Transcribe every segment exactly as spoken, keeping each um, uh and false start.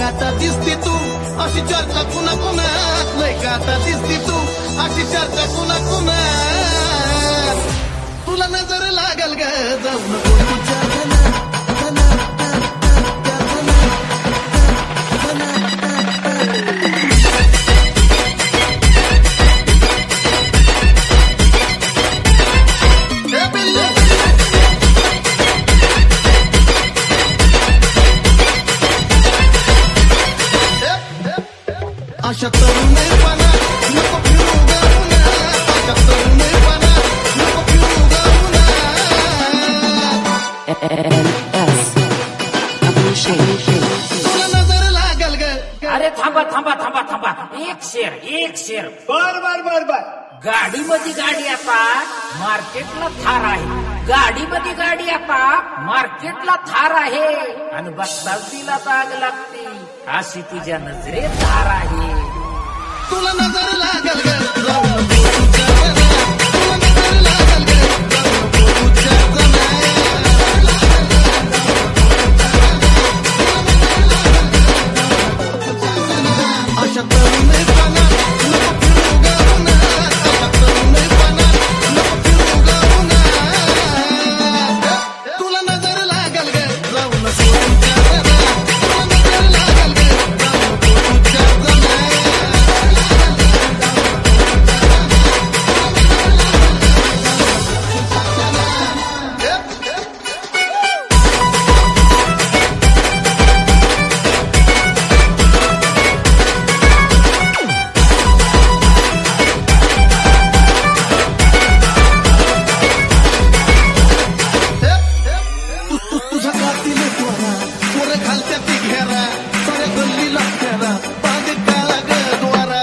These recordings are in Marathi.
आता दिसती तू अशी चर्चा कुणा कुणा लय का आता दिसती तू अशी चर्चा कुणा कुणा तुला नजर लागल ग जाऊ नको अशा तरुणपणा नको फिरू गाऊना अशा तरुणपणा नको फिरू गाऊना तुला नजर लागल ग अरे थांबा थांबा थांबा थांबा एक शेर एक शेर बर बर बर बर गाडीमध्ये गाडी आता मार्केटला थार आहे गाडीमध्ये गाडी आता मार्केटला थार आहे आणि बघताच तिला आग लागते अशी तुझ्या नजरेत थार आहे तुला नजर लागल ग जाऊ नको तुला नजर लागल ग जाऊ नको अशा तरुणपणा नको फिरू गाऊना अशा तरुणपणा नको फिरू गाऊना तुला नजर लागल ग जाऊ नको तुला नजर लागल ग जाऊ नको तुझ्या गातील द्वारा पोरं घालत्या ती घेरा साऱ्या गल्लीला फेरा बाग काळा ग द्वारा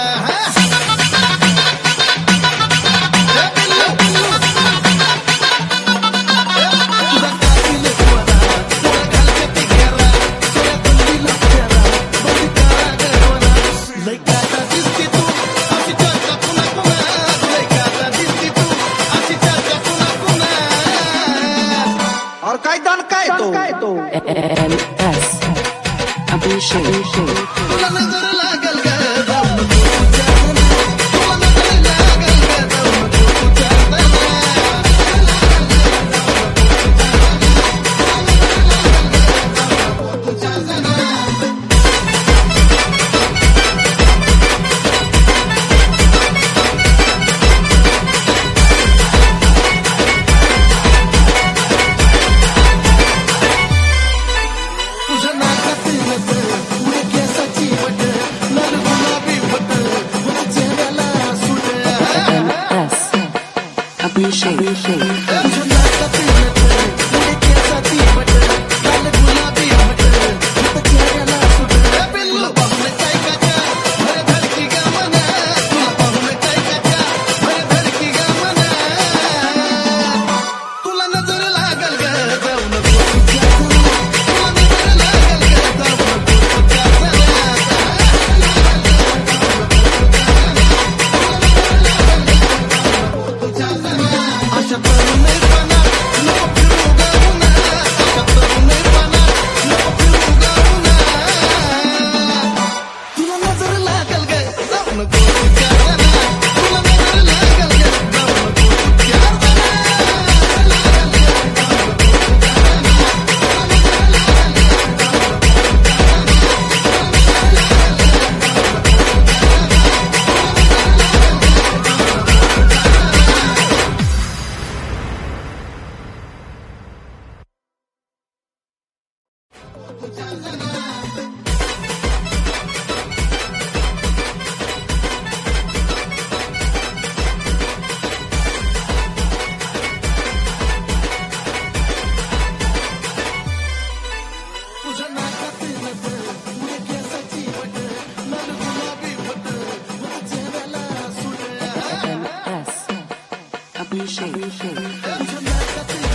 तुझ्या गातील द्वारा पोरं घालत्या ती घेरा साऱ्या गल्लीला फेरा बाग काळा ग द्वारा लय काटा दिसती तू अशी चर्चा पुन्हा पुन्हा लय काटा दिसती तू अशी चर्चा पुन्हा पुन्हा और काय दान काय तो काय तो तुला नजर लागल ग जाऊ नको तुला नजर लागल ग जाऊ नको तुझ्या नाकातील नजर पुढे केसाची बट लाल गुलाबी बट पुढे चेहऱ्याला सुट तुझ्या नाकातील नजर पुढे केसाची बट लाल गुलाबी बट पुढे चेहऱ्याला सुट तुला पाहून काय काका भर धडकी ग मना तुला पाहून काय काका भर धडकी ग मना तुला नजर लागल ग जाऊ नको तुला नजर लागल ग जाऊ अशा तरुणपणा नको फिरू गाऊना अशा तरुणपणा नको फिरू गाऊना तुला नजर लागल ग जाऊ नको तुला नजर लागल ग जाऊ नको तुझ्या नाकातील नजर पुढे केसाची बट लाल गुलाबी बट पुढे चेहऱ्याला सुट तुझ्या नाकातील